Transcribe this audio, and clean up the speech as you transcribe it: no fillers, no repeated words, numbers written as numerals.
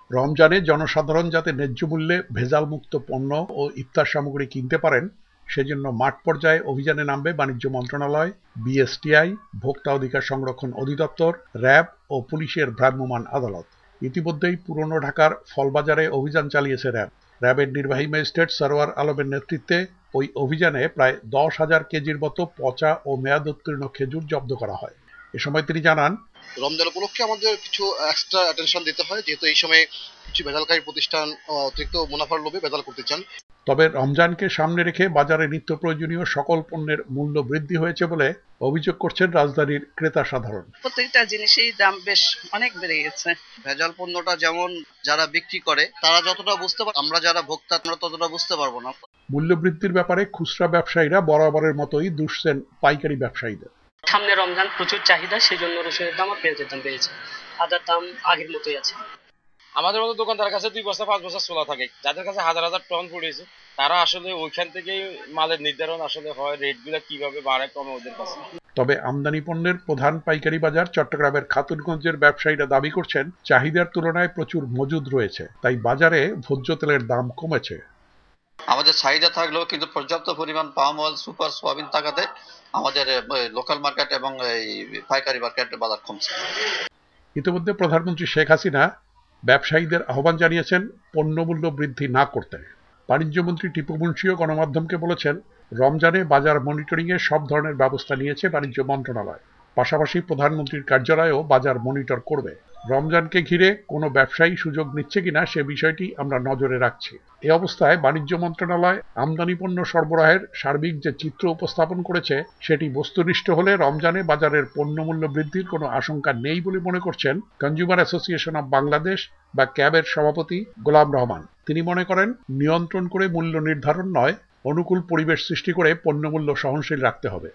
রমজানে জনসাধারণ যাতে ন্যায্য মূল্যে ভেজালমুক্ত পণ্য ও ইফতার সামগ্রী কিনতে পারেন সেজন্য মাঠ পর্যায়ে অভিযানে নামবে বাণিজ্য মন্ত্রণালয়, বিএসটিআই, ভোক্তা অধিকার সংরক্ষণ অধিদপ্তর, র্যাব ও পুলিশের ভ্রাম্যমাণ আদালত। ইতিমধ্যেই পুরনো ঢাকার ফলবাজারে অভিযান চালিয়েছে র্যাব। র্যাবের নির্বাহী ম্যাজিস্ট্রেট সরওয়ার আলমের নেতৃত্বে ওই অভিযানে প্রায় 10,000 কেজির মতো পচা ও মেয়াদোত্তীর্ণ খেজুর জব্দ করা হয়। এ সময় তিনি জানান, রমজান উপলক্ষে আমাদের কিছু এক্সট্রা অ্যাটেনশন দিতে হয়, যেহেতু এই সময় কিছু ভেজালকারী প্রতিষ্ঠান অতিরিক্ত মুনাফার লোভে ভেজাল করতে চান। তবে রমজানকে সামনে রেখে বাজারে নিত্য প্রয়োজনীয় সকল পণ্যের মূল্য বৃদ্ধি হয়েছে বলে অভিযোগ করছেন রাজধানীর ক্রেতা সাধারণ। প্রত্যেকটা জিনিসের দাম বেশ অনেক বেড়ে গেছে। ভেজাল পণ্যটা যেমন যারা বিক্রি করে তারা যতটা বুঝতে পারে, আমরা যারা ভোক্তা আমরা ততটা বুঝতে পারবো না। মূল্য বৃদ্ধির ব্যাপারে খুচরা ব্যবসায়ীরা বরাবরের মতোই দুষছেন পাইকারি ব্যবসায়ীদের। সামনে রমজান, প্রচুর চাহিদা, সেই জন্য রসুনের দাম আর পেঁয়াজের দাম বেড়েছে। আদার দাম আগের মতোই আছে। আমাদের মতো দোকানদার কাছে 2 বস্তা 5 বস্তা ছোলা থাকে, যাদের কাছে হাজার হাজার টন পড়েছে তারা আসলে ওইখান থেকেই মালের নির্ধারণ আসলে হয়, রেটগুলো কিভাবে বাড়ে কমে ওদের কাছে। তবে আমদানি পণ্যের প্রধান পাইকারি বাজার চট্টগ্রামের খাতুনগঞ্জের ব্যবসায়ীরা দাবি করছেন চাহিদার তুলনায় প্রচুর মজুদ রয়েছে, তাই বাজারে ভোজ্য তেলের দাম কমেছে। আমাদের চাহিদা থাকলেও কিন্তু পর্যাপ্ত পরিমাণ পাম অয়েল, সুপার সোয়াবিন থাকাতে আমাদের লোকাল মার্কেট এবং এই পাইকারি মার্কেটের বাজার কমছে। ইতিমধ্যে প্রধানমন্ত্রী শেখ হাসিনা ব্যবসায়ীদের আহ্বান জানিয়েছেন পণ্যমূল্য বৃদ্ধি না করতে। বাণিজ্যমন্ত্রী টিপু মুনশিও গণমাধ্যমকে বলেছেন, রমজানে বাজার মনিটরিংয়ে সব ধরনের ব্যবস্থা নিয়েছে বাণিজ্য মন্ত্রণালয়। পাশাপাশি প্রধানমন্ত্রীর কার্যালয়ও বাজার মনিটর করবে। রমজানকে ঘিরে কোনো ব্যবসায়ী সুযোগ নিচ্ছে কিনা সে বিষয়টি আমরা নজরে রাখছি। এ অবস্থায় বাণিজ্য মন্ত্রণালয় আমদানি পণ্য সরবরাহের সার্বিক যে চিত্র উপস্থাপন করেছে সেটি বস্তুনিষ্ঠ হলে রমজানে বাজারের পণ্যমূল্য বৃদ্ধির কোনো আশঙ্কা নেই বলে মনে করছেন কনজিউমার অ্যাসোসিয়েশন অব বাংলাদেশ বা ক্যাবের সভাপতি গোলাম রহমান। তিনি মনে করেন, নিয়ন্ত্রণ করে মূল্য নির্ধারণ নয়, অনুকূল পরিবেশ সৃষ্টি করে পণ্যমূল্য সহনশীল রাখতে হবে।